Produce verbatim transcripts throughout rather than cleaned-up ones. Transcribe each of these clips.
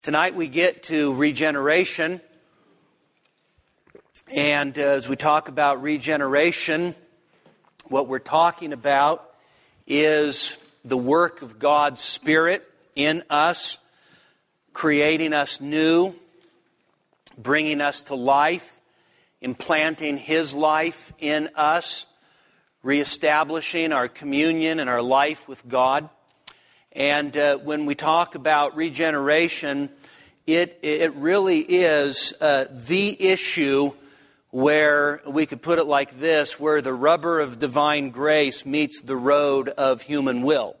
Tonight we get to regeneration, and uh, as we talk about regeneration, what we're talking about is the work of God's Spirit in us, creating us new, bringing us to life, implanting His life in us, reestablishing our communion and our life with God. And uh, when we talk about regeneration, it it really is uh, the issue where we could put it like this, where the rubber of divine grace meets the road of human will.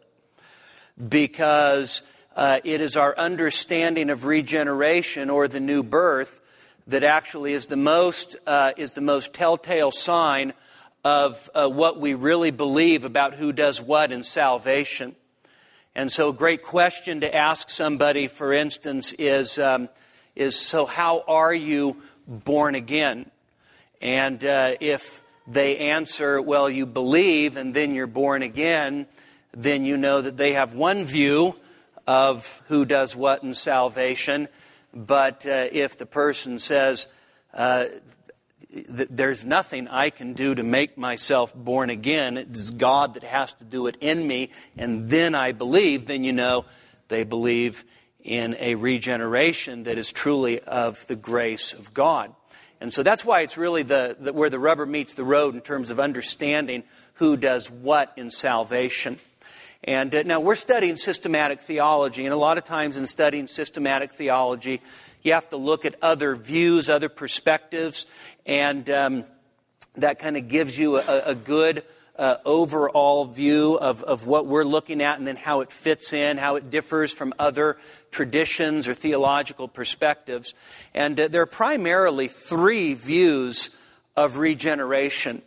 Because uh, it is our understanding of regeneration or the new birth that actually is the most uh, is the most telltale sign of uh, what we really believe about who does what in salvation. And so a great question to ask somebody, for instance, is, um, is so how are you born again? And uh, if they answer, well, you believe and then you're born again, then you know that they have one view of who does what in salvation. But uh, if the person says, uh, there's nothing I can do to make myself born again, it is God that has to do it in me, and then I believe, then you know they believe in a regeneration that is truly of the grace of God. And so that's why it's really the, the where the rubber meets the road in terms of understanding who does what in salvation. And uh, now we're studying systematic theology, and a lot of times in studying systematic theology, you have to look at other views, other perspectives, and um, that kind of gives you a, a good uh, overall view of, of what we're looking at and then how it fits in, how it differs from other traditions or theological perspectives. And uh, there are primarily three views of regeneration.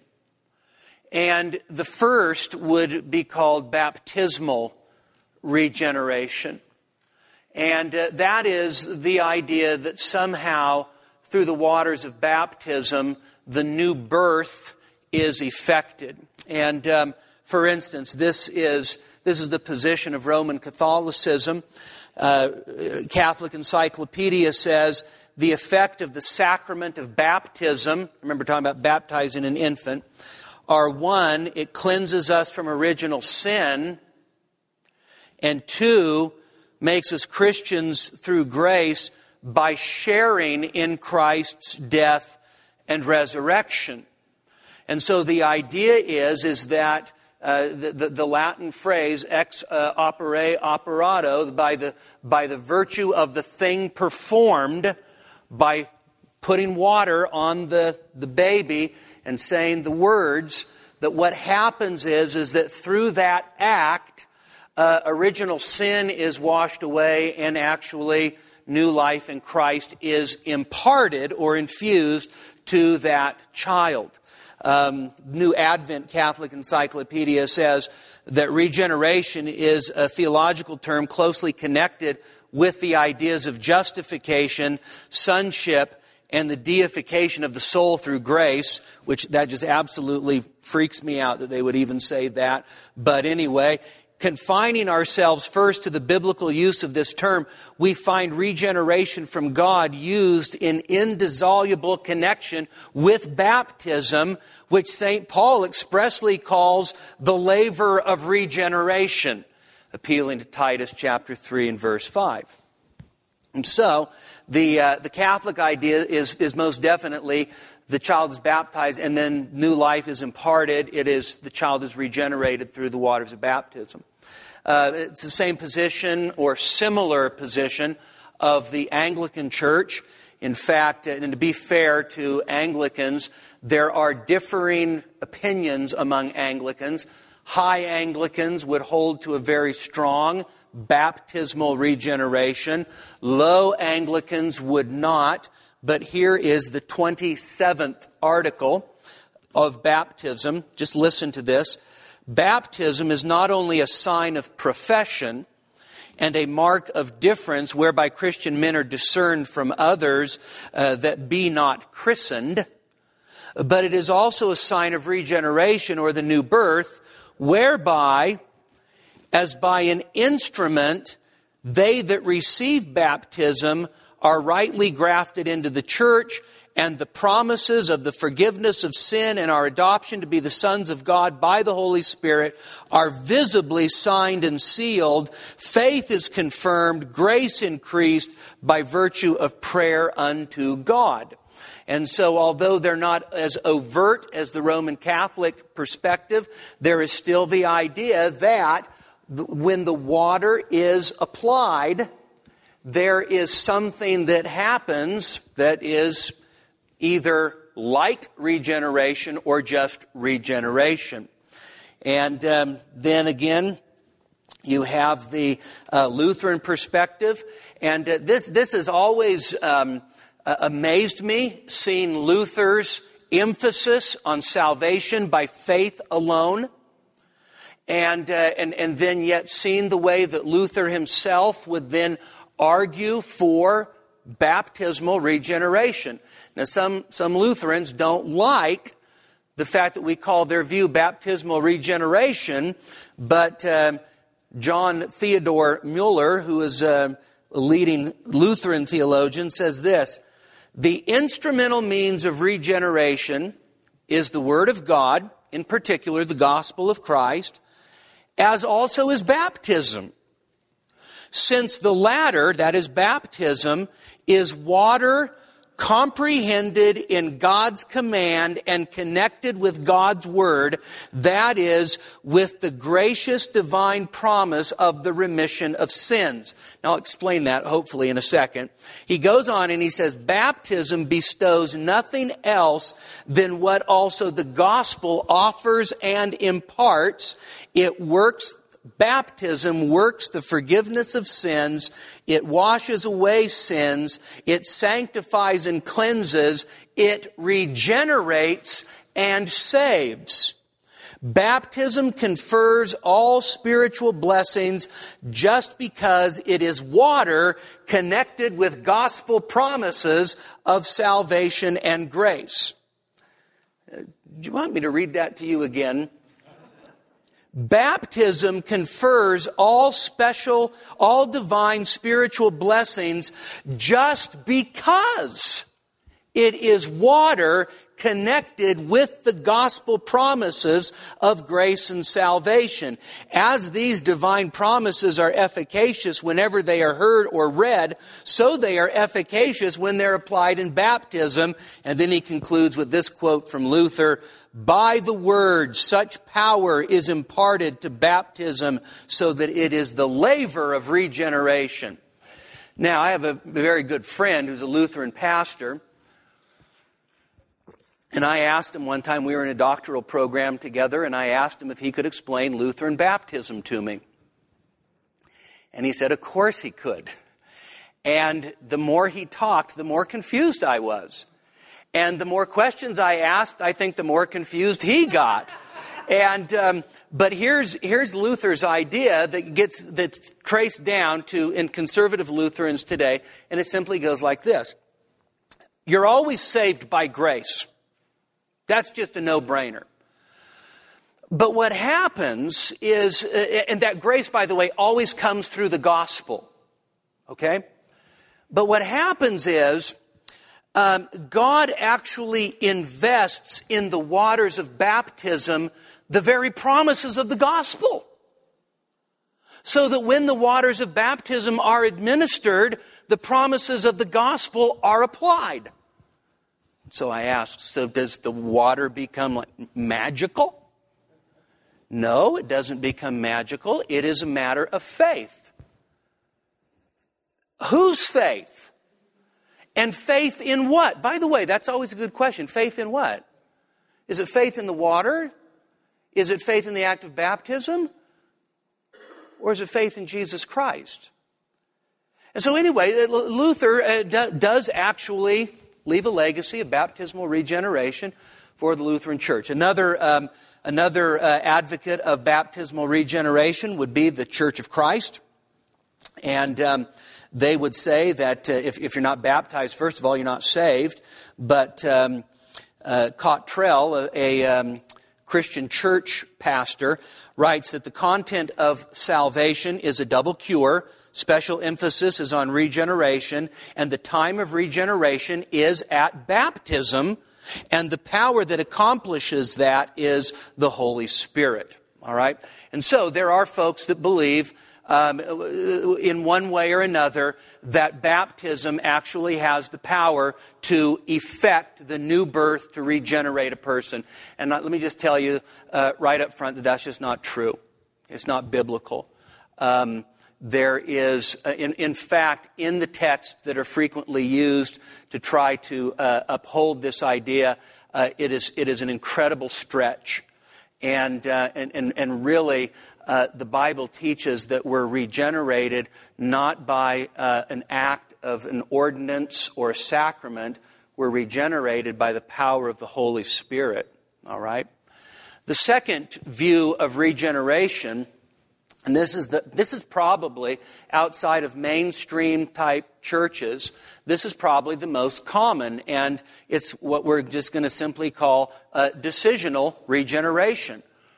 And the first would be called baptismal regeneration. And uh, that is the idea that somehow through the waters of baptism, the new birth is effected. And um, for instance, this is this is the position of Roman Catholicism. Uh, Catholic Encyclopedia says the effect of the sacrament of baptism, remember talking about baptizing an infant, are one, it cleanses us from original sin, and two, makes us Christians through grace by sharing in Christ's death and resurrection. And so the idea is, is that uh, the, the, the Latin phrase ex uh, opere operato, by the, by the virtue of the thing performed, by putting water on the, the baby and saying the words, that what happens is, is that through that act, Uh, original sin is washed away, and actually new life in Christ is imparted or infused to that child. Um, New Advent Catholic Encyclopedia says that regeneration is a theological term closely connected with the ideas of justification, sonship, and the deification of the soul through grace, which that just absolutely freaks me out that they would even say that. But anyway, confining ourselves first to the biblical use of this term, we find regeneration from God used in indissoluble connection with baptism, which Saint Paul expressly calls the laver of regeneration, appealing to Titus chapter three and verse five. And so, the uh, the Catholic idea is, is most definitely the child is baptized and then new life is imparted. It is, the child is regenerated through the waters of baptism. Uh, it's the same position or similar position of the Anglican Church. In fact, and to be fair to Anglicans, there are differing opinions among Anglicans. High Anglicans would hold to a very strong baptismal regeneration. Low Anglicans would not. But here is the twenty-seventh article of baptism. Just listen to this. Baptism is not only a sign of profession and a mark of difference whereby Christian men are discerned from others uh, that be not christened, but it is also a sign of regeneration or the new birth, whereby, as by an instrument, they that receive baptism are rightly grafted into the church, and the promises of the forgiveness of sin and our adoption to be the sons of God by the Holy Spirit are visibly signed and sealed. Faith is confirmed, grace increased by virtue of prayer unto God. And so although they're not as overt as the Roman Catholic perspective, there is still the idea that when the water is applied, there is something that happens that is either like regeneration or just regeneration. And um, then again, you have the uh, Lutheran perspective. And uh, this, this has always um, uh, amazed me, seeing Luther's emphasis on salvation by faith alone. And, uh, and, and then yet seeing the way that Luther himself would then argue for baptismal regeneration. Now, some, some Lutherans don't like the fact that we call their view baptismal regeneration, but uh, John Theodor Mueller, who is a leading Lutheran theologian, says this: the instrumental means of regeneration is the Word of God, in particular the gospel of Christ, as also is baptism. Since the latter, that is baptism, is water comprehended in God's command and connected with God's word, that is, with the gracious divine promise of the remission of sins. Now I'll explain that hopefully in a second. He goes on and he says, baptism bestows nothing else than what also the gospel offers and imparts. It works Baptism works the forgiveness of sins. It washes away sins. It sanctifies and cleanses. It regenerates and saves. Baptism confers all spiritual blessings just because it is water connected with gospel promises of salvation and grace. Do you want me to read that to you again? Baptism confers all special, all divine spiritual blessings just because it is water connected with the gospel promises of grace and salvation. As these divine promises are efficacious whenever they are heard or read, so they are efficacious when they're applied in baptism. And then he concludes with this quote from Luther: by the word, such power is imparted to baptism so that it is the laver of regeneration. Now, I have a very good friend who's a Lutheran pastor. And I asked him one time, we were in a doctoral program together, and I asked him if he could explain Lutheran baptism to me. And he said, of course he could. And the more he talked, the more confused I was. And the more questions I asked, I think the more confused he got. And um, but here's here's Luther's idea that gets that's traced down to in conservative Lutherans today, and it simply goes like this: you're always saved by grace. That's just a no-brainer. But what happens is, and that grace, by the way, always comes through the gospel. Okay? But what happens is, um, God actually invests in the waters of baptism the very promises of the gospel. So that when the waters of baptism are administered, the promises of the gospel are applied. So I asked, so does the water become like magical? No, it doesn't become magical. It is a matter of faith. Whose faith? And faith in what? By the way, that's always a good question. Faith in what? Is it faith in the water? Is it faith in the act of baptism? Or is it faith in Jesus Christ? And so anyway, Luther uh, d- does actually leave a legacy of baptismal regeneration for the Lutheran Church. Another um, another uh, advocate of baptismal regeneration would be the Church of Christ. And um, they would say that uh, if, if you're not baptized, first of all, you're not saved. But um, uh, Cottrell, a, a um, Christian church pastor, writes that the content of salvation is a double cure, special emphasis is on regeneration, and the time of regeneration is at baptism, and the power that accomplishes that is the Holy Spirit. All right? And so there are folks that believe um, in one way or another that baptism actually has the power to effect the new birth, to regenerate a person. And let me just tell you uh, right up front that that's just not true. It's not biblical. Um, there is, uh, in, in fact, in the texts that are frequently used to try to uh, uphold this idea, uh, it is it is an incredible stretch. And, uh, and, and, and really, uh, the Bible teaches that we're regenerated not by uh, an act of an ordinance or a sacrament. We're regenerated by the power of the Holy Spirit. All right? The second view of regeneration, and this is the this is probably outside of mainstream type churches, this is probably the most common, and it's what we're just going to simply call uh, decisional regeneration.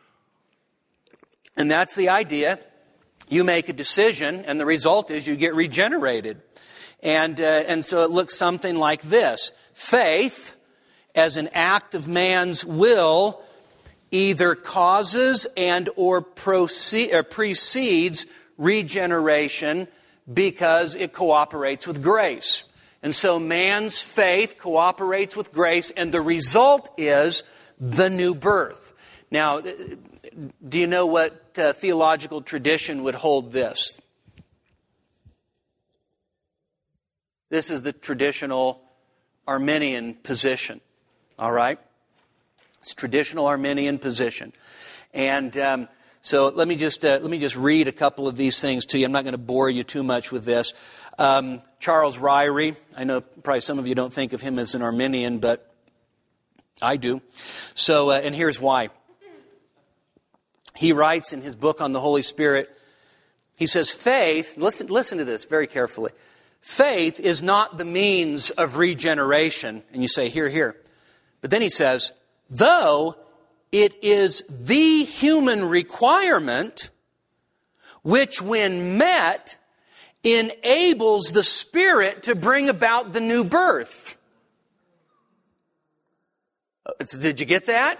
And that's the idea. You make a decision, and the result is you get regenerated. And uh, and so it looks something like this: faith, as an act of man's will, either causes and or proceed, or precedes regeneration because it cooperates with grace. And so man's faith cooperates with grace, and the result is the new birth. Now, do you know what uh, theological tradition would hold this? This is the traditional Arminian position. All right? It's traditional Arminian position. And um, so let me just uh, let me just read a couple of these things to you. I'm not going to bore you too much with this. Um, Charles Ryrie, I know probably some of you don't think of him as an Arminian, but I do. So, uh, and here's why. He writes in his book on the Holy Spirit, he says, faith, listen, listen to this very carefully. Faith is not the means of regeneration. And you say, here, here. But then he says, though it is the human requirement which, when met, enables the Spirit to bring about the new birth. Did you get that?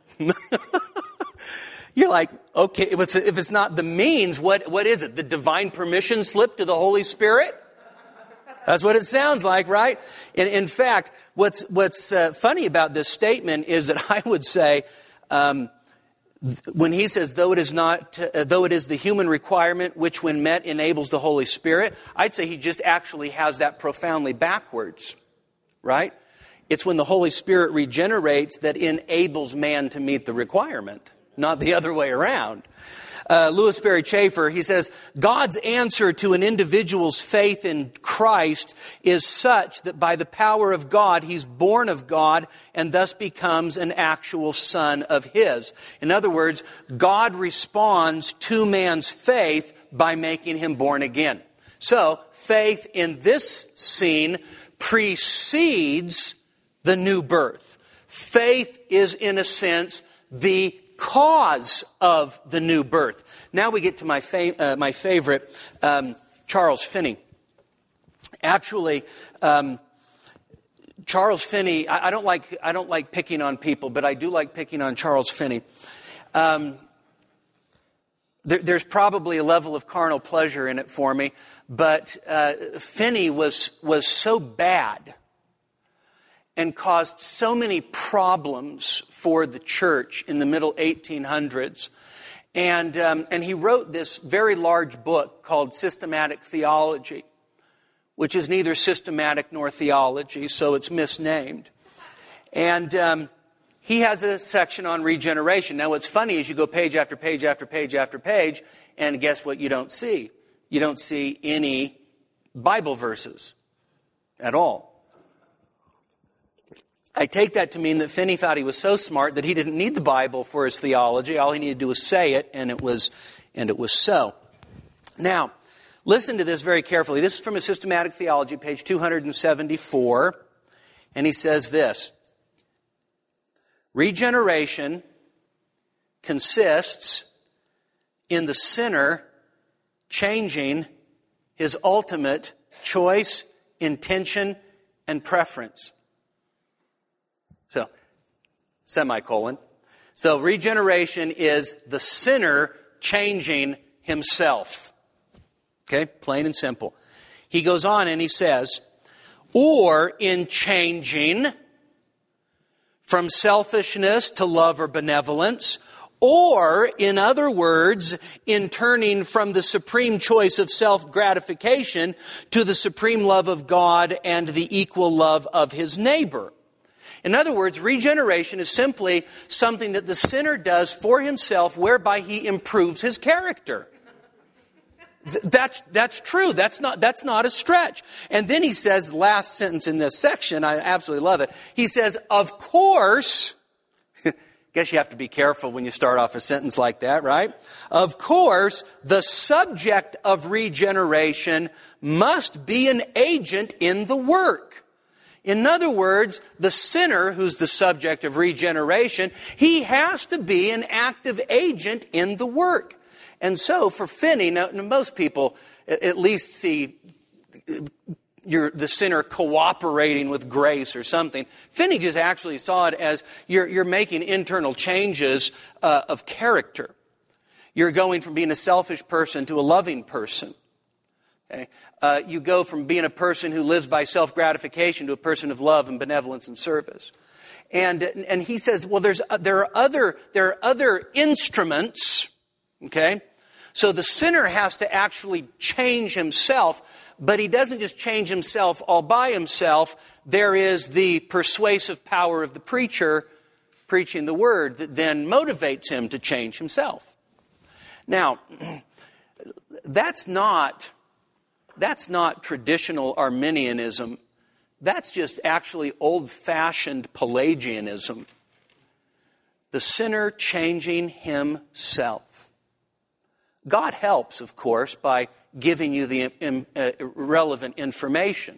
You're like, okay, if it's, if it's not the means, what, what is it? The divine permission slip to the Holy Spirit? That's what it sounds like, right? In, in fact, what's what's uh, funny about this statement is that I would say, um, when he says, though it is not, uh, though it is the human requirement which, when met, enables the Holy Spirit, I'd say he just actually has that profoundly backwards, right? It's when the Holy Spirit regenerates that enables man to meet the requirement, not the other way around. Uh, Louis Berry Chafer, he says, God's answer to an individual's faith in Christ is such that by the power of God, he's born of God and thus becomes an actual son of his. In other words, God responds to man's faith by making him born again. So, faith in this scene precedes the new birth. Faith is, in a sense, the cause of the new birth. Now we get to my fa- uh, my favorite, um, Charles Finney. Actually, um, Charles Finney. I, I don't like I don't like picking on people, but I do like picking on Charles Finney. Um, there, there's probably a level of carnal pleasure in it for me, but uh, Finney was was so bad and caused so many problems for the church in the middle eighteen hundreds. And, um, and he wrote this very large book called Systematic Theology, which is neither systematic nor theology, so it's misnamed. And um, he has a section on regeneration. Now, what's funny is you go page after page after page after page, and guess what you don't see? You don't see any Bible verses at all. I take that to mean that Finney thought he was so smart that he didn't need the Bible for his theology. All he needed to do was say it, and it was, and it was so. Now, listen to this very carefully. This is from a Systematic Theology, page two seventy-four, and he says this: regeneration consists in the sinner changing his ultimate choice, intention, and preference. So, semicolon. So regeneration is the sinner changing himself. Okay, plain and simple. He goes on and he says, or in changing from selfishness to love or benevolence, or, in other words, in turning from the supreme choice of self-gratification to the supreme love of God and the equal love of his neighbor. In other words, regeneration is simply something that the sinner does for himself whereby he improves his character. That's, that's true. That's not, that's not a stretch. And then he says, last sentence in this section, I absolutely love it. He says, of course, guess you have to be careful when you start off a sentence like that, right? Of course, the subject of regeneration must be an agent in the work. In other words, the sinner, who's the subject of regeneration, he has to be an active agent in the work. And so for Finney, now, most people at least see you're the sinner cooperating with grace or something. Finney just actually saw it as you're, you're making internal changes uh, of character. You're going from being a selfish person to a loving person. Okay? Uh, you go from being a person who lives by self-gratification to a person of love and benevolence and service. And and he says, well, there's there are other there are other instruments. Okay, so the sinner has to actually change himself, but he doesn't just change himself all by himself. There is the persuasive power of the preacher preaching the word that then motivates him to change himself. Now, that's not that's not traditional Arminianism. That's just actually old-fashioned Pelagianism. The sinner changing himself. God helps, of course, by giving you the um, uh, relevant information.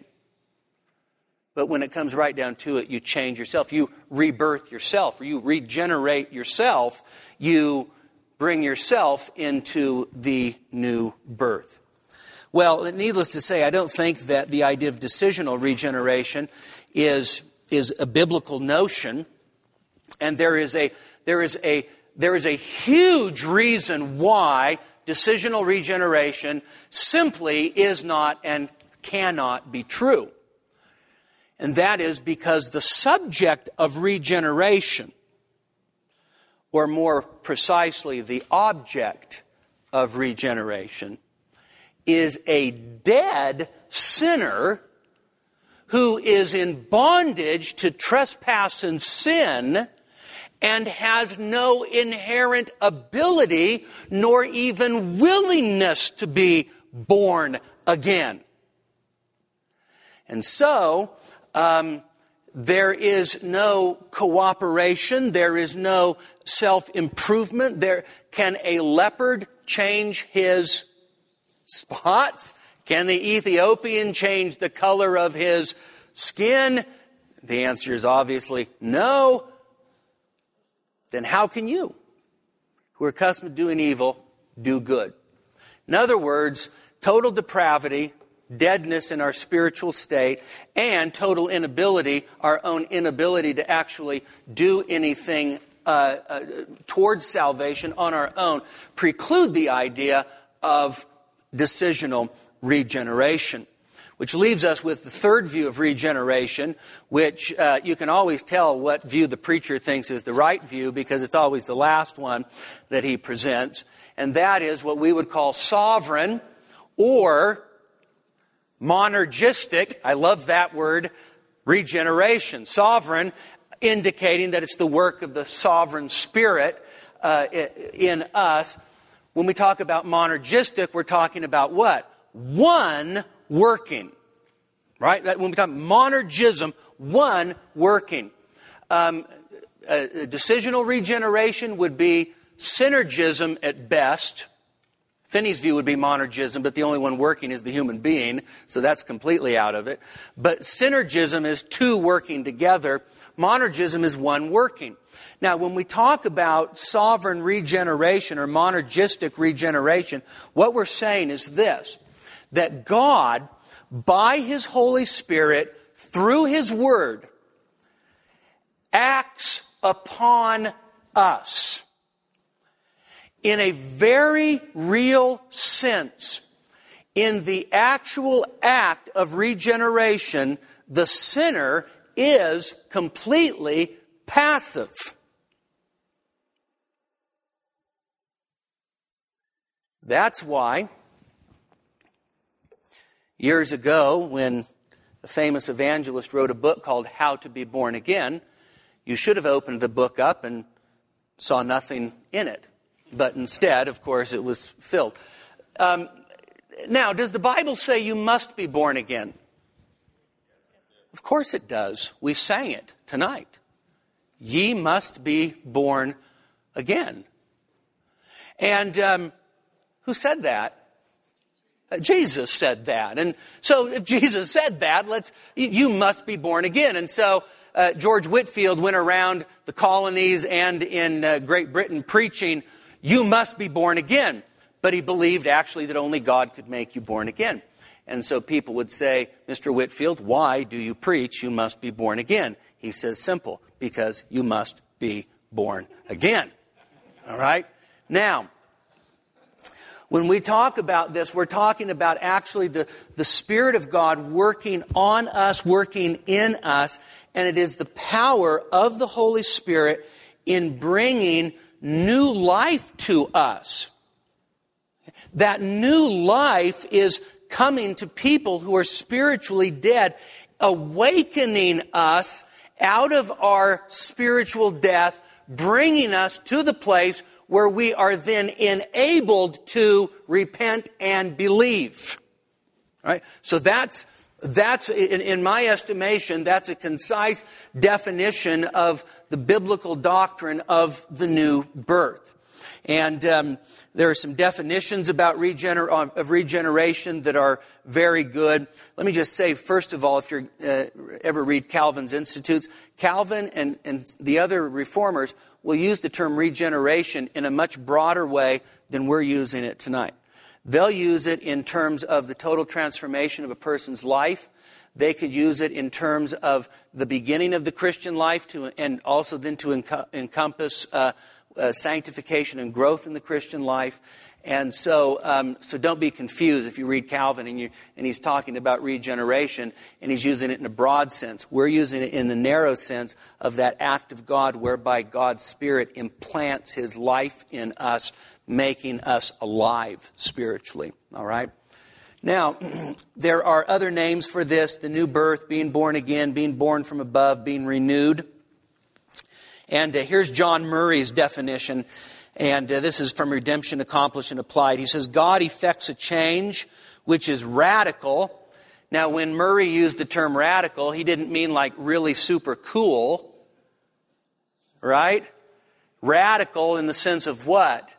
But when it comes right down to it, you change yourself. You rebirth yourself, or you regenerate yourself. You bring yourself into the new birth. Well, needless to say, I don't think that the idea of decisional regeneration is, is a biblical notion. And there is a there is a there is a huge reason why decisional regeneration simply is not and cannot be true. And that is because the subject of regeneration, or more precisely, the object of regeneration, is a dead sinner who is in bondage to trespass and sin and has no inherent ability nor even willingness to be born again. And so, um, there is no cooperation, there is no self-improvement. There, can a leopard change his spots? Can the Ethiopian change the color of his skin? The answer is obviously no. Then how can you, who are accustomed to doing evil, do good? In other words, total depravity, deadness in our spiritual state, and total inability, our own inability to actually do anything uh, uh, towards salvation on our own, preclude the idea of decisional regeneration. Which leaves us with the third view of regeneration, which uh, you can always tell what view the preacher thinks is the right view because it's always the last one that he presents. And that is what we would call sovereign or monergistic, I love that word, regeneration. Sovereign, indicating that it's the work of the sovereign Spirit uh, in us. When we talk about monergistic, we're talking about what? One working. Right? When we talk monergism, one working. Um, a, a decisional regeneration would be synergism at best. Finney's view would be monergism, but the only one working is the human being, so that's completely out of it. But synergism is two working together. Monergism is one working. Now, when we talk about sovereign regeneration or monergistic regeneration, what we're saying is this, that God, by His Holy Spirit, through His Word, acts upon us in a very real sense. In the actual act of regeneration, the sinner is completely passive. That's why years ago, when a famous evangelist wrote a book called How to Be Born Again, you should have opened the book up and saw nothing in it. But instead, of course, it was filled. Um, now, does the Bible say you must be born again? Of course it does. We sang it tonight. Ye must be born again. And um, who said that? Uh, Jesus said that. And so if Jesus said that, let's you, you must be born again. And so uh, George Whitefield went around the colonies and in uh, Great Britain preaching, you must be born again. But he believed actually that only God could make you born again. And so people would say, Mister Whitefield, why do you preach you must be born again? He says, simple, because you must be born again. All right? Now, when we talk about this, we're talking about actually the, the Spirit of God working on us, working in us, and it is the power of the Holy Spirit in bringing new life to us. That new life is coming to people who are spiritually dead, awakening us out of our spiritual death, bringing us to the place where we are then enabled to repent and believe. All right? So that's, that's in, in my estimation, that's a concise definition of the biblical doctrine of the new birth. And um, there are some definitions about regener- of regeneration that are very good. Let me just say, first of all, if you uh, ever read Calvin's Institutes, Calvin and, and the other reformers will use the term regeneration in a much broader way than we're using it tonight. They'll use it in terms of the total transformation of a person's life. They could use it in terms of the beginning of the Christian life to, and also then to enc- encompass uh, Uh, sanctification and growth in the Christian life. And so um, so don't be confused if you read Calvin and, you, and he's talking about regeneration and he's using it in a broad sense. We're using it in the narrow sense of that act of God whereby God's Spirit implants His life in us, making us alive spiritually. All right? Now, there are other names for this: the new birth, being born again, being born from above, being renewed. And uh, here's John Murray's definition, and uh, this is from Redemption Accomplished and Applied. He says, God effects a change which is radical. Now, when Murray used the term radical, he didn't mean like really super cool, right? Radical in the sense of what?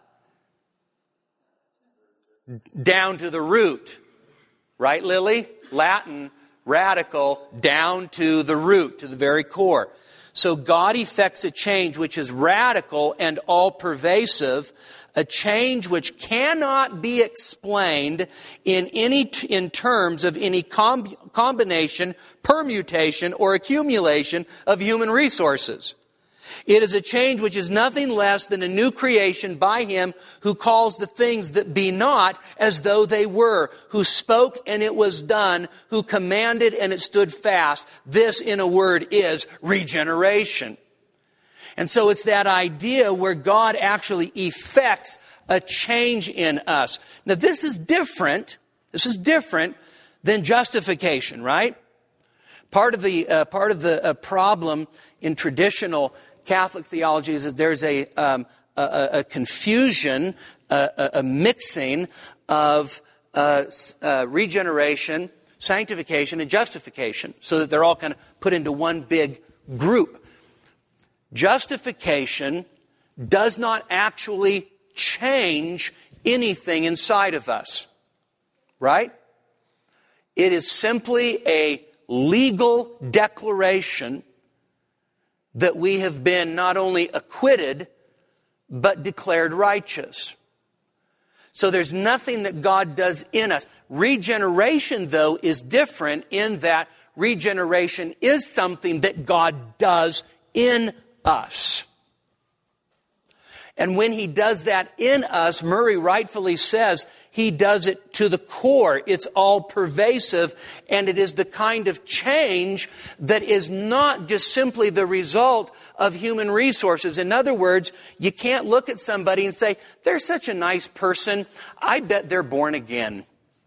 Down to the root. Right, Lily? Latin, radical, down to the root, to the very core. So God effects a change which is radical and all-pervasive, a change which cannot be explained in any in terms of any com- combination, permutation, or accumulation of human resources. It is a change which is nothing less than a new creation by Him who calls the things that be not as though they were, who spoke and it was done, who commanded and it stood fast. This, in a word, is regeneration. And so it's that idea where God actually effects a change in us. Now this is different. This is different than justification, right? Part of the uh, part of the uh, problem in traditional Catholic theology is that there's a um, a, a confusion, a, a mixing of uh, uh, regeneration, sanctification, and justification, so that they're all kind of put into one big group. Justification does not actually change anything inside of us, right? It is simply a legal declaration that we have been not only acquitted, but declared righteous. So there's nothing that God does in us. Regeneration, though, is different in that regeneration is something that God does in us. And when He does that in us, Murray rightfully says He does it to the core. It's all pervasive, and it is the kind of change that is not just simply the result of human resources. In other words, you can't look at somebody and say, they're such a nice person, I bet they're born again.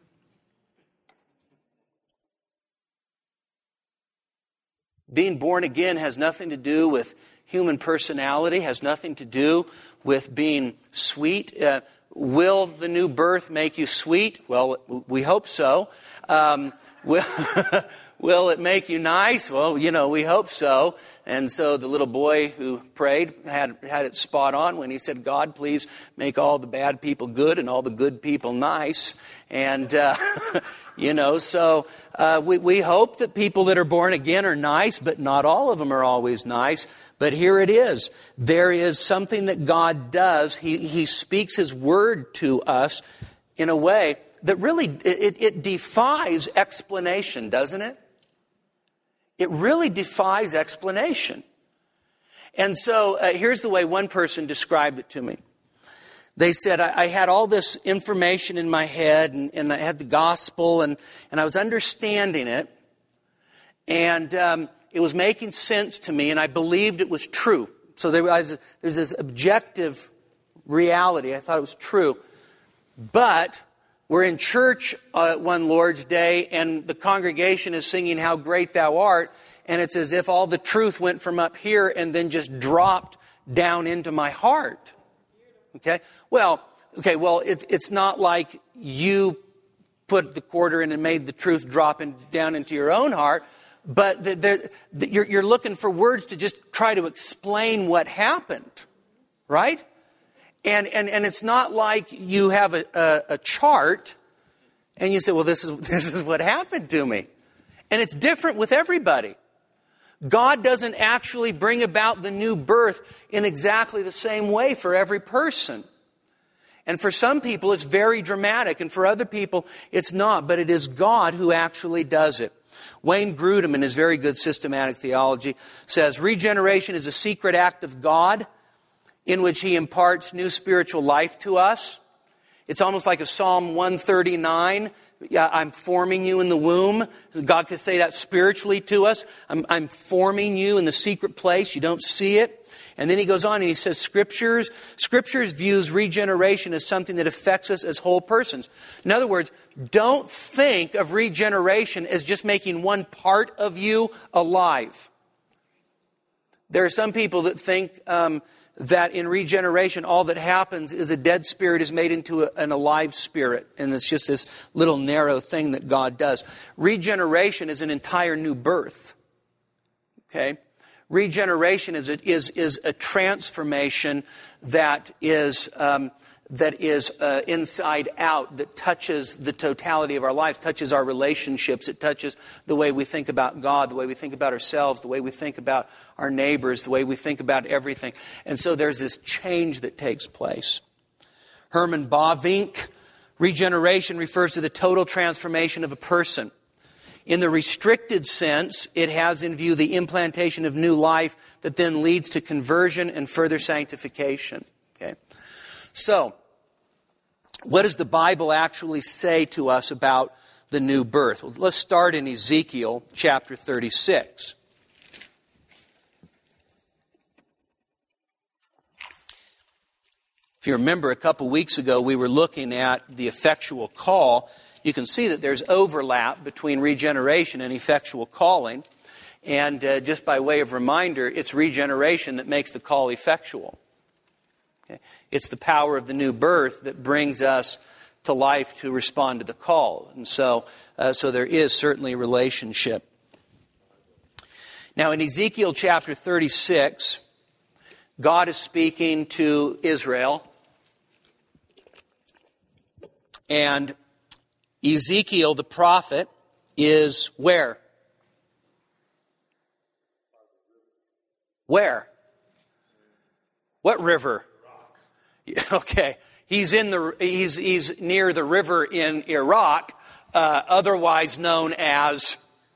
Being born again has nothing to do with human personality, has nothing to do with being sweet. Uh, will the new birth make you sweet? Well, we hope so. Um, will, will it make you nice? Well, you know, we hope so. And so the little boy who prayed had, had it spot on when he said, God, please make all the bad people good and all the good people nice. And, uh, you know, so uh, we, we hope that people that are born again are nice, but not all of them are always nice. But here it is. There is something that God does. He, he speaks His word to us in a way that really, it, it defies explanation, doesn't it? It really defies explanation. And so uh, here's the way one person described it to me. They said, I, I had all this information in my head, and, and I had the gospel, and, and I was understanding it, and um, it was making sense to me, and I believed it was true. So there was, there's this objective reality. I thought it was true. But we're in church uh, one Lord's Day, and the congregation is singing How Great Thou Art, and it's as if all the truth went from up here and then just dropped down into my heart. Okay? Well, okay, well, it, it's not like you put the quarter in and made the truth drop in, down into your own heart, but the, the, the, you're, you're looking for words to just try to explain what happened, right? And and and it's not like you have a, a, a chart and you say, well, this is this is what happened to me. And it's different with everybody. God doesn't actually bring about the new birth in exactly the same way for every person. And for some people, it's very dramatic, and for other people, it's not. But it is God who actually does it. Wayne Grudem, in his very good systematic theology, says, regeneration is a secret act of God in which He imparts new spiritual life to us. It's almost like a Psalm one thirty-nine. Yeah, I'm forming you in the womb. God could say that spiritually to us. I'm, I'm forming you in the secret place. You don't see it. And then he goes on and he says, Scriptures, Scriptures views regeneration as something that affects us as whole persons. In other words, don't think of regeneration as just making one part of you alive. There are some people that think um, that in regeneration, all that happens is a dead spirit is made into a, an alive spirit. And it's just this little narrow thing that God does. Regeneration is an entire new birth. Okay? Regeneration is a, is, is a transformation that is... Um, that is uh, inside out, that touches the totality of our lives, touches our relationships, it touches the way we think about God, the way we think about ourselves, the way we think about our neighbors, the way we think about everything. And so there's this change that takes place. Herman Bavinck, regeneration refers to the total transformation of a person. In the restricted sense, it has in view the implantation of new life that then leads to conversion and further sanctification. Okay, so what does the Bible actually say to us about the new birth? Well, let's start in Ezekiel chapter thirty-six. If you remember, a couple weeks ago we were looking at the effectual call. You can see that there's overlap between regeneration and effectual calling. And uh, just by way of reminder, it's regeneration that makes the call effectual. Okay? It's the power of the new birth that brings us to life to respond to the call. And so, uh, so there is certainly a relationship. Now in Ezekiel chapter thirty-six, God is speaking to Israel. And Ezekiel the prophet is where? Where? What river? Okay. He's in the he's he's near the river in Iraq, uh, otherwise known as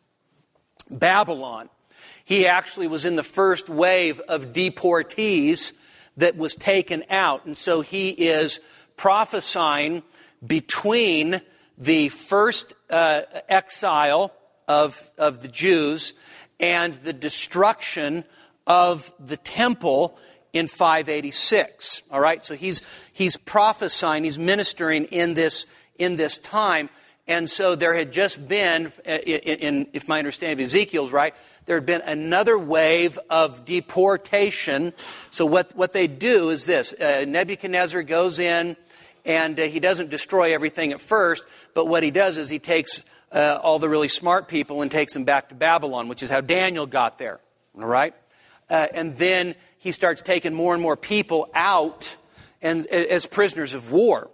Babylon. He actually was in the first wave of deportees that was taken out, and so he is prophesying between the first uh, exile of of the Jews and the destruction of the temple in five eighty-six. All right, so he's he's prophesying, he's ministering in this in this time, and so there had just been, in, in if my understanding of Ezekiel's right, there had been another wave of deportation. So what what they do is this: uh, Nebuchadnezzar goes in, and uh, he doesn't destroy everything at first, but what he does is he takes uh, all the really smart people and takes them back to Babylon, which is how Daniel got there. All right, uh, and then he starts taking more and more people out and as prisoners of war.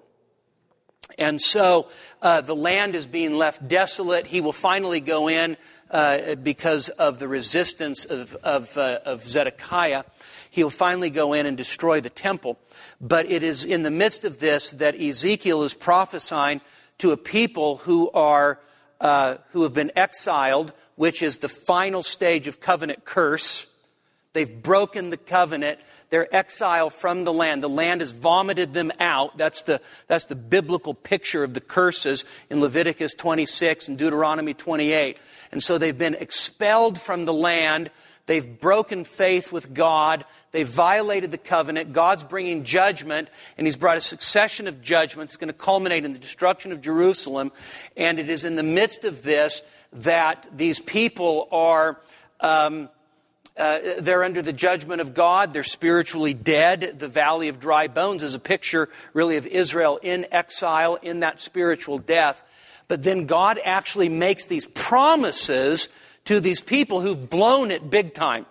And so uh, the land is being left desolate. He will finally go in uh, because of the resistance of, of, uh, of Zedekiah. He'll finally go in and destroy the temple. But it is in the midst of this that Ezekiel is prophesying to a people who are uh, who have been exiled, which is the final stage of covenant curse. They've broken the covenant. They're exiled from the land. The land has vomited them out. That's the, that's the biblical picture of the curses in Leviticus twenty-six and Deuteronomy twenty-eight. And so they've been expelled from the land. They've broken faith with God. They've violated the covenant. God's bringing judgment, and He's brought a succession of judgments. It's going to culminate in the destruction of Jerusalem. And it is in the midst of this that these people are... Um, Uh, they're under the judgment of God. They're spiritually dead. The Valley of Dry Bones is a picture really of Israel in exile, in that spiritual death. But then God actually makes these promises to these people who've blown it big time.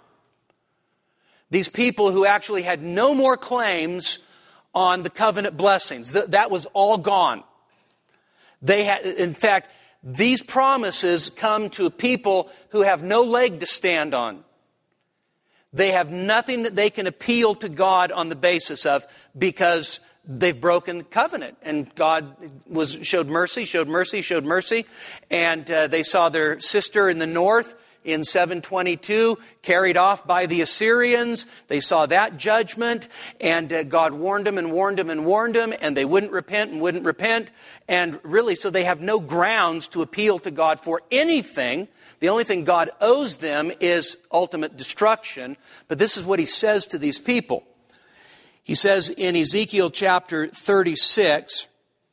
These people who actually had no more claims on the covenant blessings. Th- that was all gone. They had, in fact, these promises come to a people who have no leg to stand on. They have nothing that they can appeal to God on the basis of, because they've broken the covenant. And God was showed mercy, showed mercy, showed mercy. And uh, they saw their sister in the north in seven twenty-two carried off by the Assyrians. They saw that judgment, and uh, God warned them and warned them and warned them, and they wouldn't repent and wouldn't repent. And really, so they have no grounds to appeal to God for anything. The only thing God owes them is ultimate destruction. But this is what He says to these people. He says in Ezekiel chapter thirty-six,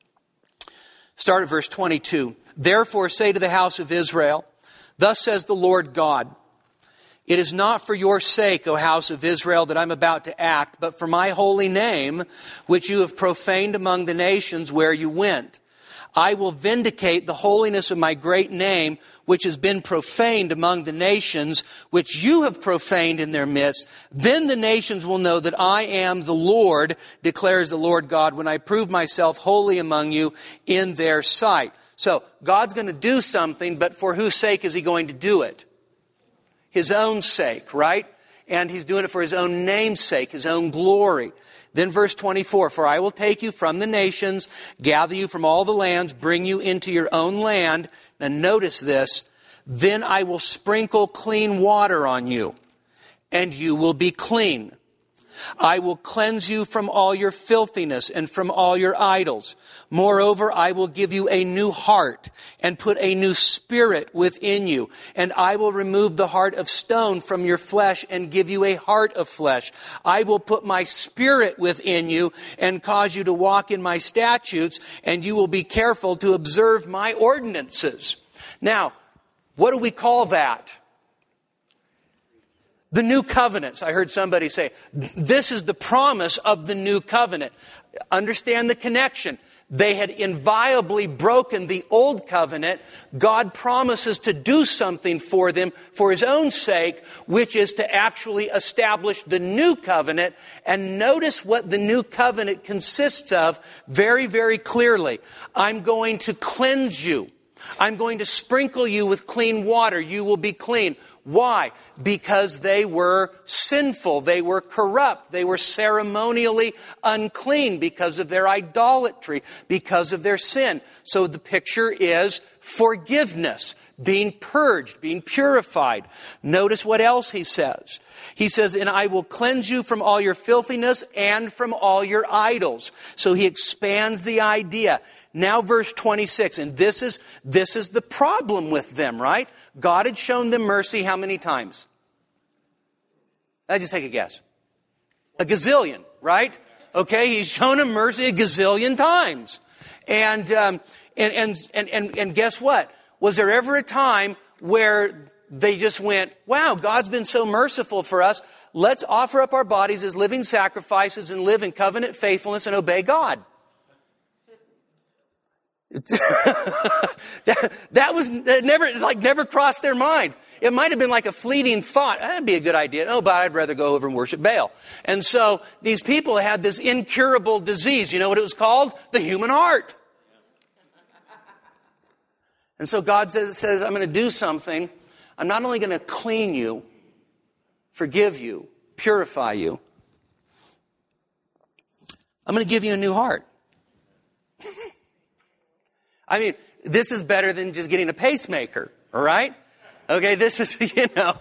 start at verse twenty-two, "Therefore say to the house of Israel, thus says the Lord God, it is not for your sake, O house of Israel, that I'm about to act, but for my holy name, which you have profaned among the nations where you went. I will vindicate the holiness of my great name, which has been profaned among the nations, which you have profaned in their midst. Then the nations will know that I am the Lord, declares the Lord God, when I prove myself holy among you in their sight." So God's going to do something, but for whose sake is He going to do it? His own sake, right? And He's doing it for His own name's sake, His own glory. Then verse twenty-four, "For I will take you from the nations, gather you from all the lands, bring you into your own land." Now notice this. "Then I will sprinkle clean water on you, and you will be clean. I will cleanse you from all your filthiness and from all your idols. Moreover, I will give you a new heart and put a new spirit within you. And I will remove the heart of stone from your flesh and give you a heart of flesh. I will put my spirit within you and cause you to walk in my statutes, and you will be careful to observe my ordinances." Now, what do we call that? The new covenants. I heard somebody say, this is the promise of the new covenant. Understand the connection. They had inviolably broken the old covenant. God promises to do something for them for His own sake, which is to actually establish the new covenant. And notice what the new covenant consists of very, very clearly. I'm going to cleanse you. I'm going to sprinkle you with clean water. You will be clean. Why? Because they were sinful. They were corrupt. They were ceremonially unclean because of their idolatry, because of their sin. So the picture is forgiveness, being purged, being purified. Notice what else he says. He says, and I will cleanse you from all your filthiness and from all your idols. So he expands the idea. Now verse twenty-six, and this is, this is the problem with them, right? God had shown them mercy how many times? I just take a guess. A gazillion, right? Okay, he's shown them mercy a gazillion times. And, um, and, and, and, and, and guess what? Was there ever a time where they just went, wow, God's been so merciful for us. Let's offer up our bodies as living sacrifices and live in covenant faithfulness and obey God. that, that was that never like never crossed their mind. It might have been like a fleeting thought. That'd be a good idea. Oh, but I'd rather go over and worship Baal. And so these people had this incurable disease. You know what it was called? The human heart. And so God says, says I'm going to do something. I'm not only going to clean you, forgive you, purify you. I'm going to give you a new heart. I mean, this is better than just getting a pacemaker, all right? Okay, this is, you know.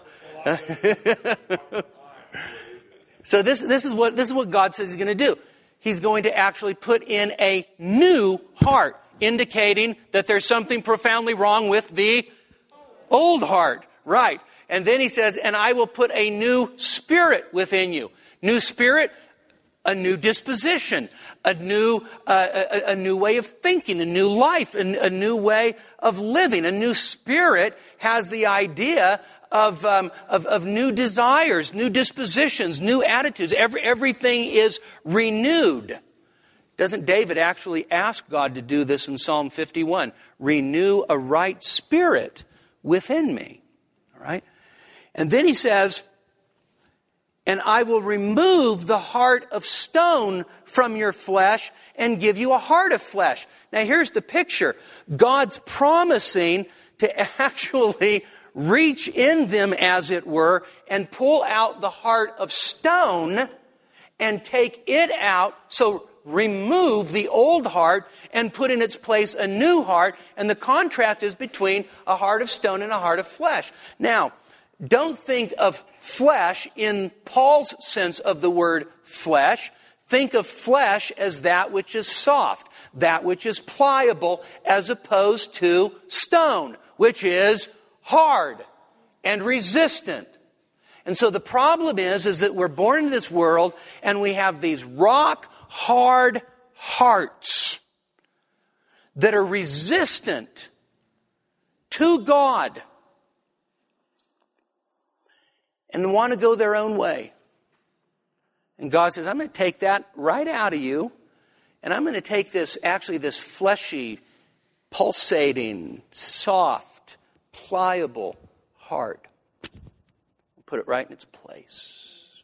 So this, this is what, this is what God says he's going to do. He's going to actually put in a new heart, indicating that there's something profoundly wrong with the old heart, right? And then he says, and I will put a new spirit within you. New spirit, a new disposition, a new uh, a, a new way of thinking, a new life, a, a new way of living. A new spirit has the idea of, um, of of new desires, new dispositions, new attitudes. Every everything is renewed. Doesn't David actually ask God to do this in Psalm fifty-one? Renew a right spirit within me. All right? And then he says, and I will remove the heart of stone from your flesh and give you a heart of flesh. Now here's the picture. God's promising to actually reach in them, as it were, and pull out the heart of stone and take it out. So remove the old heart and put in its place a new heart. And the contrast is between a heart of stone and a heart of flesh. Now, don't think of flesh in Paul's sense of the word flesh. Think of flesh as that which is soft, that which is pliable, as opposed to stone, which is hard and resistant. And so the problem is, is that we're born into this world and we have these rock hard hearts that are resistant to God and want to go their own way. And God says, I'm going to take that right out of you, and I'm going to take this, actually this fleshy, pulsating, soft, pliable heart, and put it right in its place.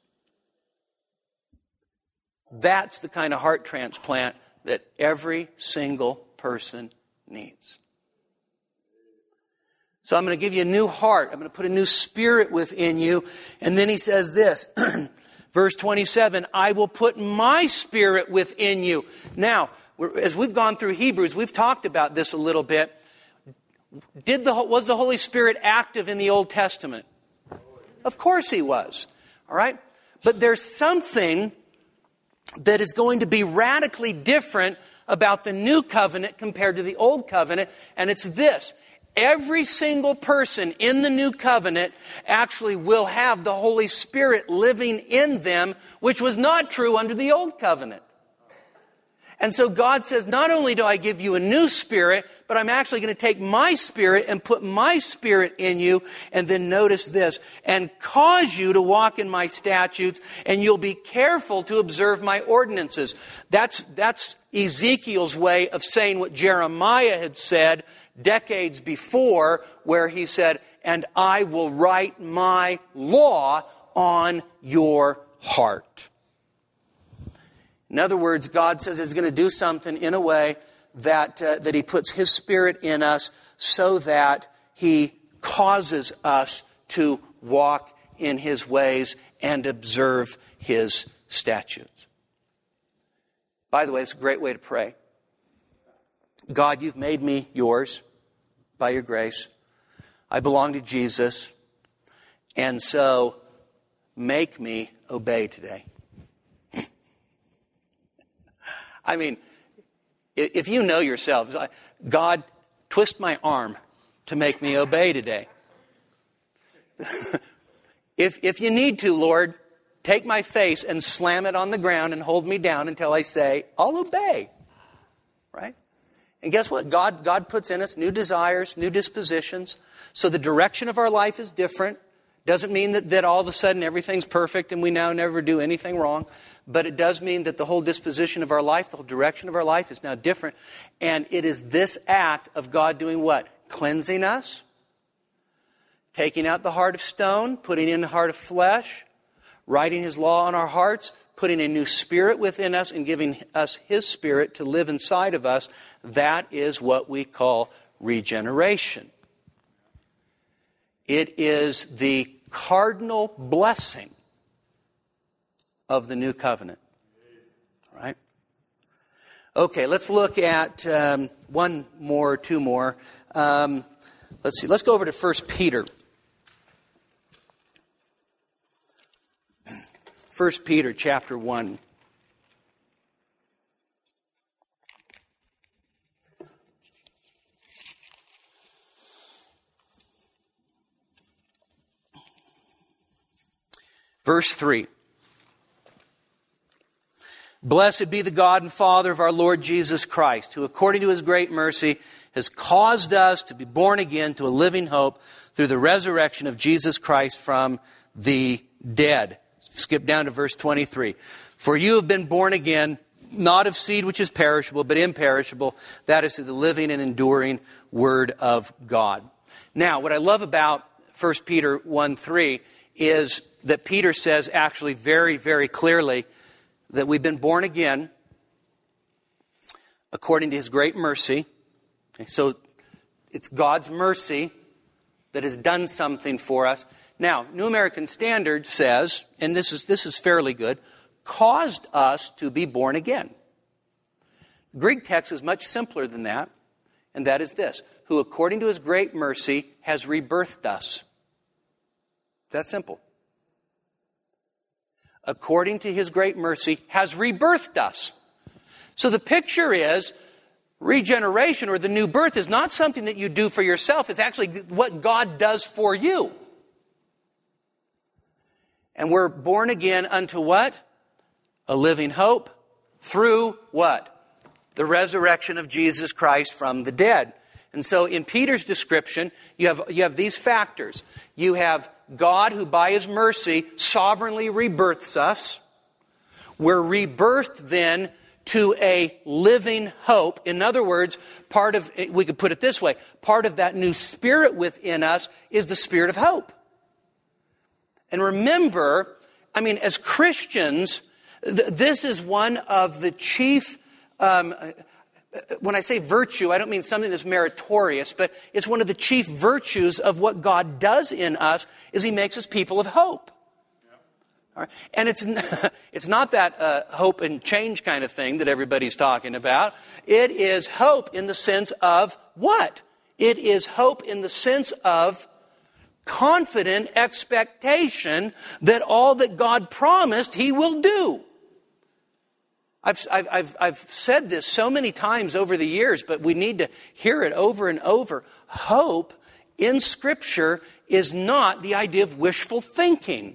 That's the kind of heart transplant that every single person needs. So I'm going to give you a new heart. I'm going to put a new spirit within you. And then he says this, verse twenty-seven, I will put my spirit within you. Now, as we've gone through Hebrews, we've talked about this a little bit. Did the, was the Holy Spirit active in the Old Testament? Of course he was. All right? But there's something that is going to be radically different about the new covenant compared to the old covenant, and it's this. Every single person in the new covenant actually will have the Holy Spirit living in them, which was not true under the old covenant. And so God says, not only do I give you a new spirit, but I'm actually going to take my spirit and put my spirit in you. And then notice this, and cause you to walk in my statutes, and you'll be careful to observe my ordinances. That's, that's Ezekiel's way of saying what Jeremiah had said decades before, where he said, and I will write my law on your heart. In other words, God says he's going to do something in a way that, uh, that He puts His Spirit in us so that He causes us to walk in His ways and observe His statutes. By the way, it's a great way to pray. God, you've made me yours by your grace. I belong to Jesus. And so, make me obey today. I mean, if you know yourself, God, twist my arm to make me obey today. if, if you need to, Lord, take my face and slam it on the ground and hold me down until I say, I'll obey. Right? And guess what? God, God puts in us new desires, new dispositions. So the direction of our life is different. Doesn't mean that, that all of a sudden everything's perfect and we now never do anything wrong. But it does mean that the whole disposition of our life, the whole direction of our life is now different. And it is this act of God doing what? Cleansing us. Taking out the heart of stone, putting in the heart of flesh. Writing His law on our hearts. Putting a new spirit within us and giving us His Spirit to live inside of us. That is what we call regeneration. It is the cardinal blessing of the new covenant. All right? Okay, let's look at um, one more, two more. Um, let's see. Let's go over to First Peter. First Peter chapter one. Verse three. Blessed be the God and Father of our Lord Jesus Christ, who according to His great mercy has caused us to be born again to a living hope through the resurrection of Jesus Christ from the dead. Skip down to verse twenty-three. For you have been born again, not of seed which is perishable, but imperishable. That is through the living and enduring Word of God. Now, what I love about First Peter one three is that Peter says actually very, very clearly that we've been born again according to His great mercy. So it's God's mercy that has done something for us. Now, New American Standard says, and this is this is fairly good, caused us to be born again. The Greek text is much simpler than that, and that is this: who according to His great mercy has rebirthed us. That's simple. According to His great mercy has rebirthed us. So the picture is regeneration, or the new birth, is not something that you do for yourself. It's actually what God does for you. And we're born again unto what? A living hope through what? The resurrection of Jesus Christ from the dead. And so in Peter's description, you have, you have these factors. You have God who by His mercy sovereignly rebirths us. We're rebirthed then to a living hope. In other words, part of, we could put it this way, part of that new spirit within us is the spirit of hope. And remember, I mean, as Christians, th- this is one of the chief, um, when I say virtue, I don't mean something that's meritorious, but it's one of the chief virtues of what God does in us is He makes us people of hope. Yeah. All right? And it's, it's not that uh, hope and change kind of thing that everybody's talking about. It is hope in the sense of what? It is hope in the sense of confident expectation that all that God promised He will do. I've, I've, I've said this so many times over the years, but we need to hear it over and over. Hope in Scripture is not the idea of wishful thinking.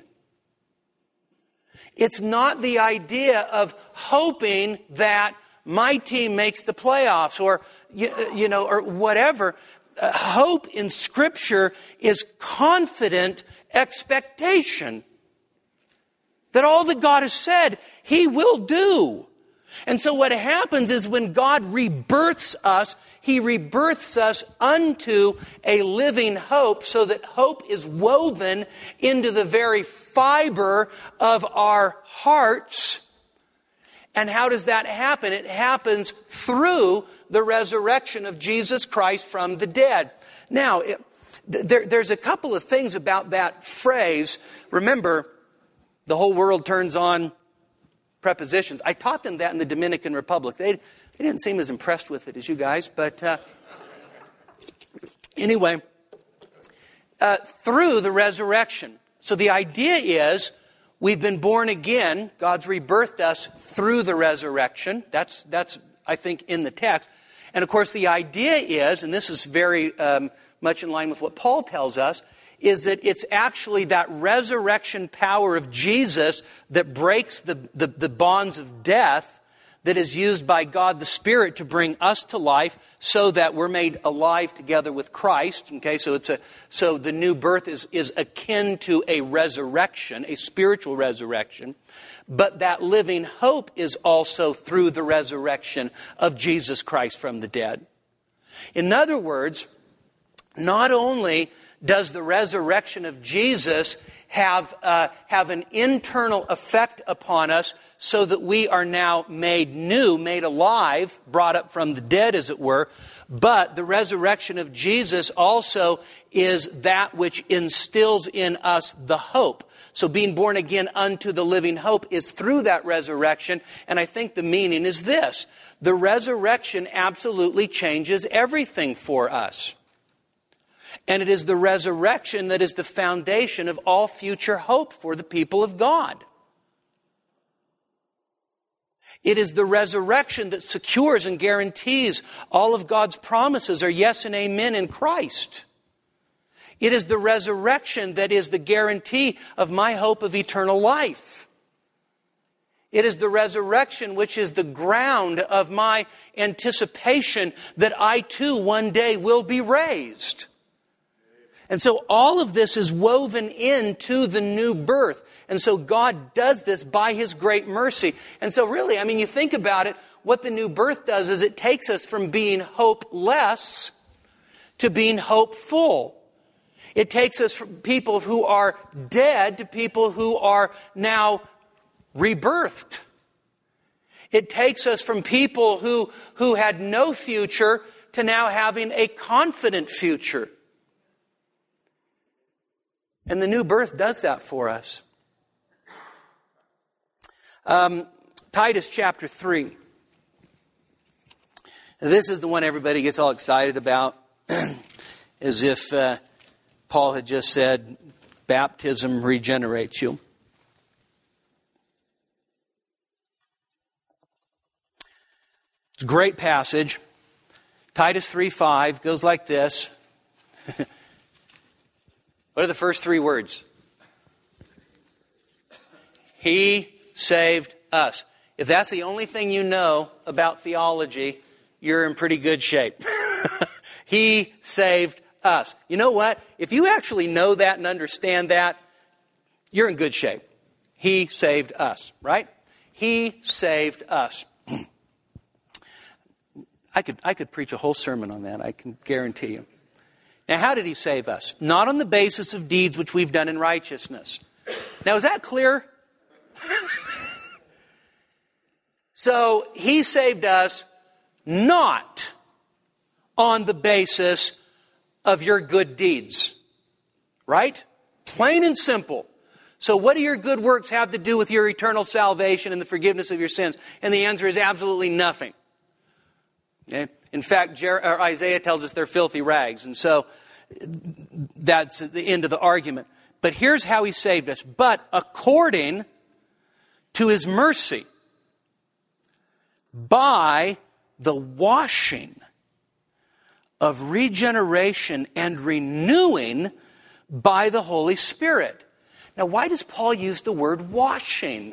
It's not the idea of hoping that my team makes the playoffs or, you, you know, or whatever. Uh, hope in Scripture is confident expectation that all that God has said, He will do. And so what happens is when God rebirths us, He rebirths us unto a living hope so that hope is woven into the very fiber of our hearts. And how does that happen? It happens through the resurrection of Jesus Christ from the dead. Now, it, there, there's a couple of things about that phrase. Remember, the whole world turns on prepositions. I taught them that in the Dominican Republic. They, they didn't seem as impressed with it as you guys, but uh, anyway, uh, through the resurrection. So the idea is we've been born again. God's rebirthed us through the resurrection. That's, that's I think, in the text. And of course, the idea is, and this is very um, much in line with what Paul tells us, is that it's actually that resurrection power of Jesus that breaks the, the, the bonds of death that is used by God the Spirit to bring us to life so that we're made alive together with Christ. Okay, so it's a so the new birth is, is akin to a resurrection, a spiritual resurrection. But that living hope is also through the resurrection of Jesus Christ from the dead. In other words, not only does the resurrection of Jesus have uh, have an internal effect upon us so that we are now made new, made alive, brought up from the dead, as it were, but the resurrection of Jesus also is that which instills in us the hope. So being born again unto the living hope is through that resurrection, and I think the meaning is this. The resurrection absolutely changes everything for us. And it is the resurrection that is the foundation of all future hope for the people of God. It is the resurrection that secures and guarantees all of God's promises are yes and amen in Christ. It is the resurrection that is the guarantee of my hope of eternal life. It is the resurrection which is the ground of my anticipation that I too one day will be raised. And so all of this is woven into the new birth. And so God does this by His great mercy. And so really, I mean, you think about it, what the new birth does is it takes us from being hopeless to being hopeful. It takes us from people who are dead to people who are now rebirthed. It takes us from people who, who had no future to now having a confident future. And the new birth does that for us. Um, Titus chapter three. This is the one everybody gets all excited about, as if uh, Paul had just said, baptism regenerates you. It's a great passage. Titus three five goes like this. What are the first three words? He saved us. If that's the only thing you know about theology, you're in pretty good shape. He saved us. You know what? If you actually know that and understand that, you're in good shape. He saved us, right? He saved us. I could, I could preach a whole sermon on that, I can guarantee you. Now, how did He save us? Not on the basis of deeds which we've done in righteousness. Now, is that clear? So, He saved us not on the basis of your good deeds. Right? Plain and simple. So, what do your good works have to do with your eternal salvation and the forgiveness of your sins? And the answer is absolutely nothing. Okay? In fact, Jer- or Isaiah tells us they're filthy rags. And so that's the end of the argument. But here's how He saved us. But according to His mercy, by the washing of regeneration and renewing by the Holy Spirit. Now, why does Paul use the word washing?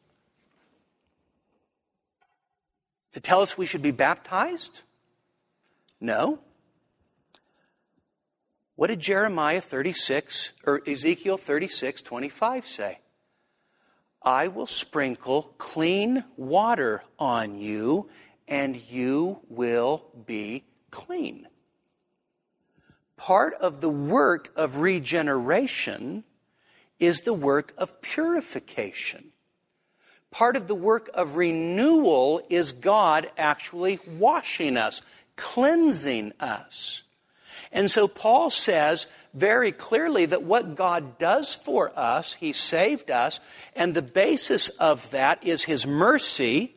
To tell us we should be baptized? No. What did Jeremiah thirty-six or Ezekiel thirty-six twenty-five say? I will sprinkle clean water on you, and you will be clean. Part of the work of regeneration is the work of purification. part of the work of renewal is God actually washing us, cleansing us. And so Paul says very clearly that what God does for us, He saved us, and the basis of that is His mercy.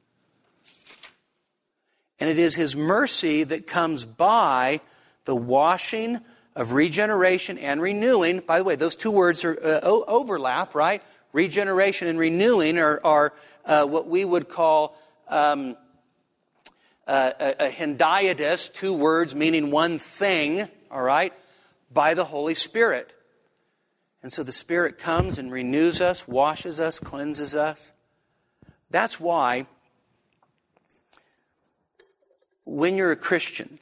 And it is His mercy that comes by the washing of regeneration and renewing. By the way, those two words are uh, overlap, right? Regeneration and renewing are, are uh, what we would call um, uh, a, a hendiadys, two words meaning one thing, all right, by the Holy Spirit. And so the Spirit comes and renews us, washes us, cleanses us. That's why when you're a Christian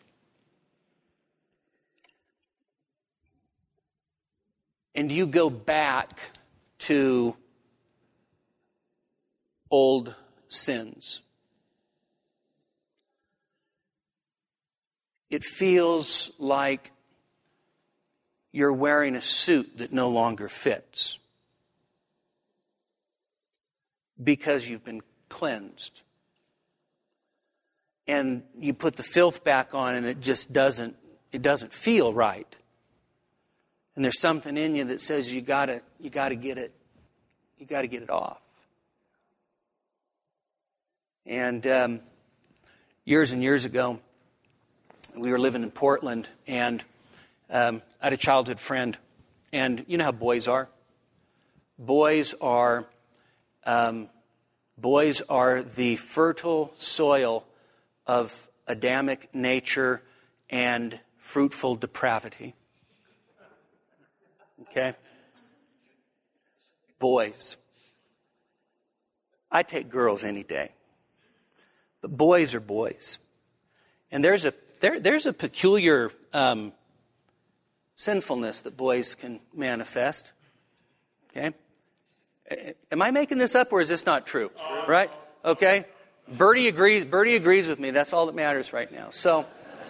and you go back to old sins, it feels like you're wearing a suit that no longer fits because you've been cleansed. And you put the filth back on and it just doesn't, it doesn't feel right. And there's something in you that says you gotta, you gotta get it, you gotta get it off. And um, years and years ago, we were living in Portland, and um, I had a childhood friend, and you know how boys are. Boys are, um, boys are the fertile soil of Adamic nature and fruitful depravity. Okay? Boys. I take girls any day. But boys are boys. And there's a there there's a peculiar um, sinfulness that boys can manifest. Okay? Am I making this up, or is this not true? Right? Okay? Bertie agrees. Bertie agrees with me. That's all that matters right now. So,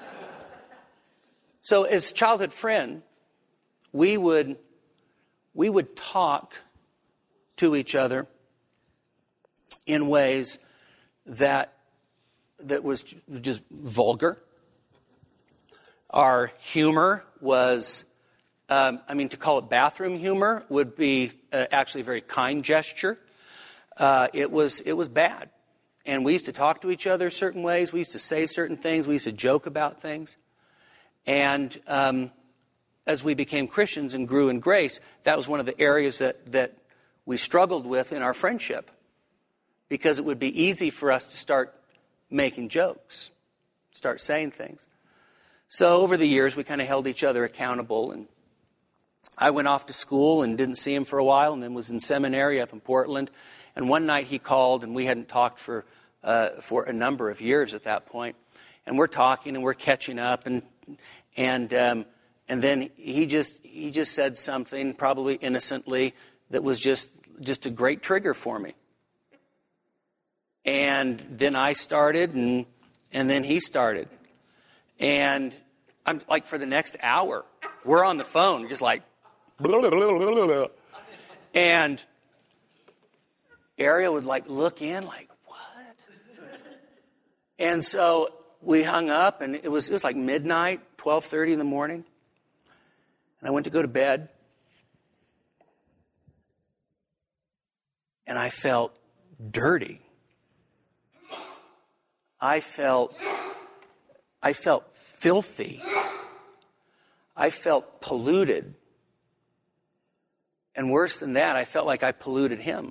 so as a childhood friend, we would we would talk to each other in ways that that was just vulgar. Our humor was, um, I mean, to call it bathroom humor would be uh, actually a very kind gesture. Uh, it was it was bad. And we used to talk to each other certain ways. We used to say certain things. We used to joke about things. And um, as we became Christians and grew in grace, that was one of the areas that, that we struggled with in our friendship. Because it would be easy for us to start making jokes, start saying things. So over the years, we kind of held each other accountable. And I went off to school and didn't see him for a while, and then was in seminary up in Portland. And one night he called, and we hadn't talked for uh, for a number of years at that point. And we're talking, and we're catching up, and and um, and then he just he just said something, probably innocently, that was just just a great trigger for me. And then I started, and and then he started, and I'm like, for the next hour, we're on the phone, just like, and Ariel would like look in, like, what? And so we hung up, and it was it was like midnight, twelve thirty in the morning, and I went to go to bed, and I felt dirty. I felt, I felt filthy. I felt polluted. And worse than that, I felt like I polluted him.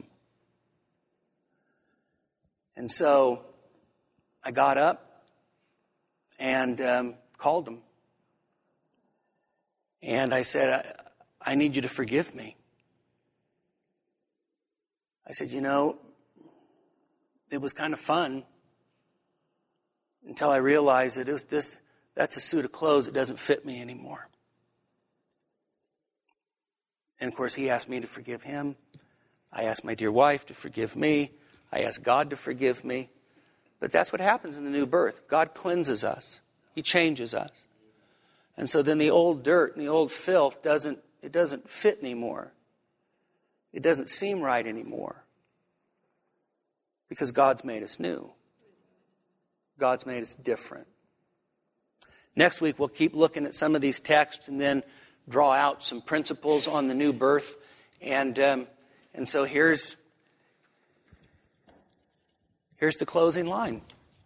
And so I got up and um, called him. And I said, I, I need you to forgive me. I said, you know, it was kind of fun until I realized that it was this, that's a suit of clothes that doesn't fit me anymore. And of course, he asked me to forgive him. I asked my dear wife to forgive me. I asked God to forgive me. But that's what happens in the new birth. God cleanses us. He changes us. And so then the old dirt and the old filth doesn't, it doesn't fit anymore. It doesn't seem right anymore. Because God's made us new. God's made us different. Next week, we'll keep looking at some of these texts and then draw out some principles on the new birth. And um, and so here's, here's the closing line.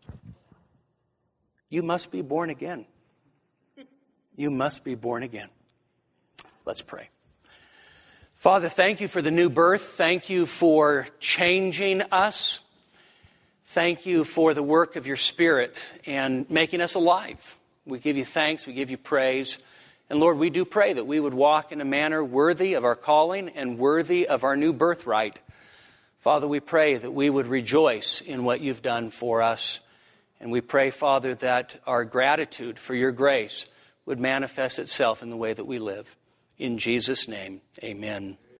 You must be born again. You must be born again. Let's pray. Father, thank you for the new birth. Thank you for changing us. Thank you for the work of your Spirit and making us alive. We give you thanks. We give you praise. And Lord, we do pray that we would walk in a manner worthy of our calling and worthy of our new birthright. Father, we pray that we would rejoice in what you've done for us. And we pray, Father, that our gratitude for your grace would manifest itself in the way that we live. In Jesus' name, amen.